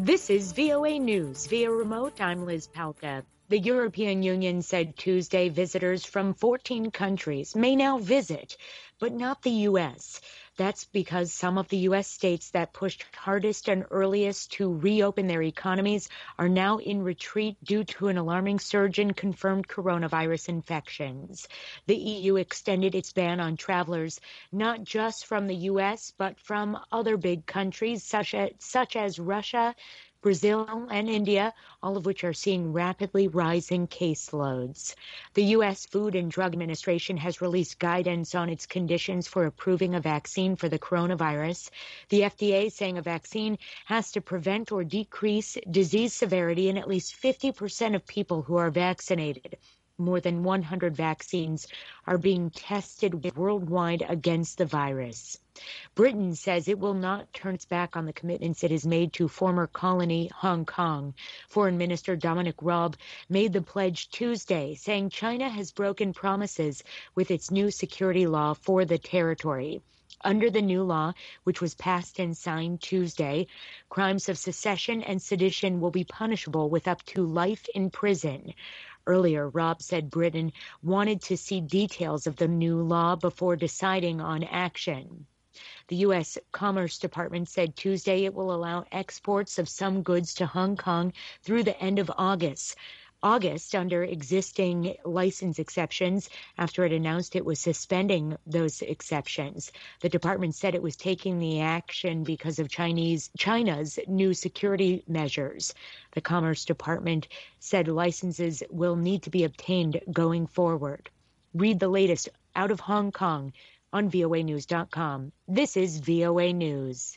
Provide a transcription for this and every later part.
This is VOA News. Via remote, I'm Liz Palka. The European Union said Tuesday visitors from 14 countries may now visit, but not the U.S. That's because some of the U.S. states that pushed hardest and earliest to reopen their economies are now in retreat due to an alarming surge in confirmed coronavirus infections. The EU extended its ban on travelers, not just from the U.S., but from other big countries such as Russia, Brazil, and India, all of which are seeing rapidly rising caseloads. The U.S. Food and Drug Administration has released guidance on its conditions for approving a vaccine for the coronavirus. The FDA saying a vaccine has to prevent or decrease disease severity in at least 50% of people who are vaccinated. More than 100 vaccines are being tested worldwide against the virus. Britain says it will not turn its back on the commitments it has made to former colony Hong Kong. Foreign Minister Dominic Raab made the pledge Tuesday, saying China has broken promises with its new security law for the territory. Under the new law, which was passed and signed Tuesday, crimes of secession and sedition will be punishable with up to life in prison. Earlier, Raab said Britain wanted to see details of the new law before deciding on action. The U.S. Commerce Department said Tuesday it will allow exports of some goods to Hong Kong through the end of August under existing license exceptions after it announced it was suspending those exceptions. The department said it was taking the action because of China's new security measures. The Commerce Department said licenses will need to be obtained going forward. Read the latest out of Hong Kong on voanews.com. This is VOA News.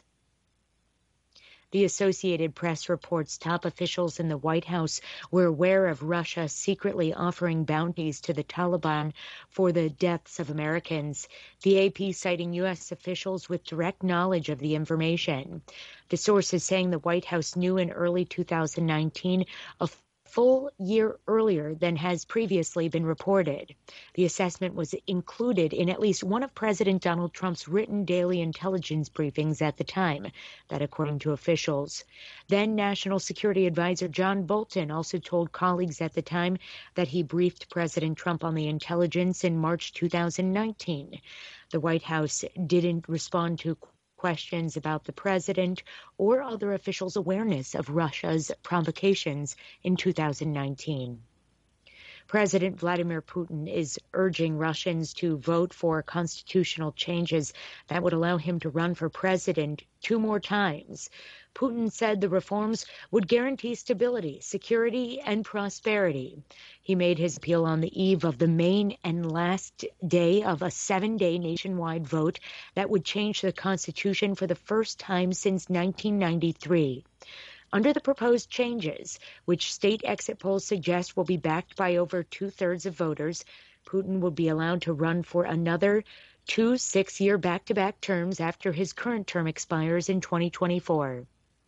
The Associated Press reports top officials in the White House were aware of Russia secretly offering bounties to the Taliban for the deaths of Americans. The AP citing U.S. officials with direct knowledge of the information. The source is saying the White House knew in early 2019 a full year earlier than has previously been reported. The assessment was included in at least one of President Donald Trump's written daily intelligence briefings at the time, that according to officials. Then National Security Advisor John Bolton also told colleagues at the time that he briefed President Trump on the intelligence in March 2019. The White House didn't respond to questions about the president or other officials' awareness of Russia's provocations in 2019. President Vladimir Putin is urging Russians to vote for constitutional changes that would allow him to run for president 2 more times. Putin said the reforms would guarantee stability, security, and prosperity. He made his appeal on the eve of the main and last day of a 7-day nationwide vote that would change the Constitution for the first time since 1993. Under the proposed changes, which state exit polls suggest will be backed by over 2/3 of voters, Putin will be allowed to run for another 2 6-year back-to-back terms after his current term expires in 2024.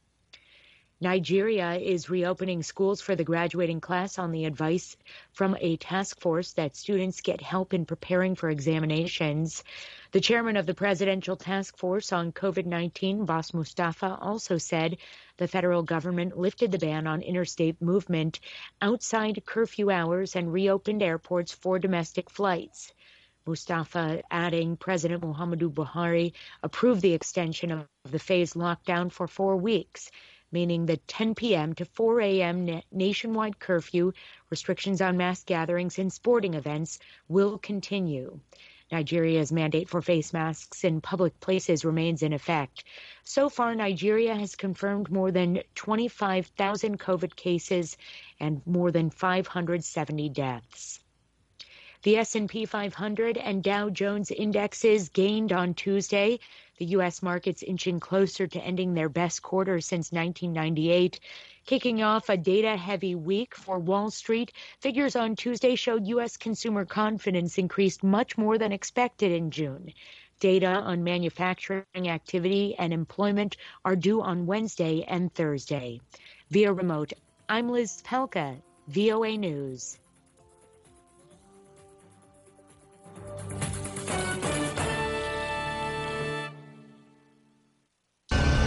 Nigeria is reopening schools for the graduating class on the advice from a task force that students get help in preparing for examinations. The chairman of the Presidential Task Force on COVID-19, Boss Mustafa, also said the federal government lifted the ban on interstate movement outside curfew hours and reopened airports for domestic flights. Mustafa adding President Muhammadu Buhari approved the extension of the phased lockdown for 4 weeks, meaning the 10 p.m. to 4 a.m. nationwide curfew, restrictions on mass gatherings and sporting events will continue. Nigeria's mandate for face masks in public places remains in effect. So far, Nigeria has confirmed more than 25,000 COVID cases and more than 570 deaths. The S&P 500 and Dow Jones indexes gained on Tuesday. The U.S. markets inching closer to ending their best quarter since 1998. Kicking off a data-heavy week for Wall Street, figures on Tuesday showed U.S. consumer confidence increased much more than expected in June. Data on manufacturing activity and employment are due on Wednesday and Thursday. Via remote, I'm Liz Pelka, VOA News.